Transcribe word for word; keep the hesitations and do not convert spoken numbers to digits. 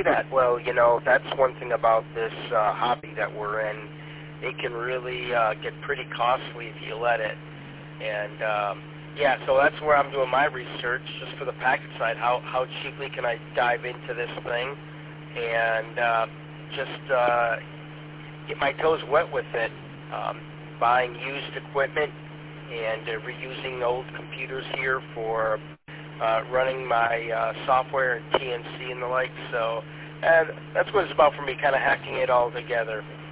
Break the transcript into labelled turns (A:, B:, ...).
A: that. Well, you know, that's one thing about this uh, hobby that we're in. It can really uh, get pretty costly if you let it. And, um, yeah, so that's where I'm doing my research, just for the package side. How, how cheaply can I dive into this thing and uh, just uh, get my toes wet with it, um, buying used equipment and uh, reusing old computers here for uh, running my uh, software and T N C and the like. So uh, that's what it's about for me, kind of hacking it all together.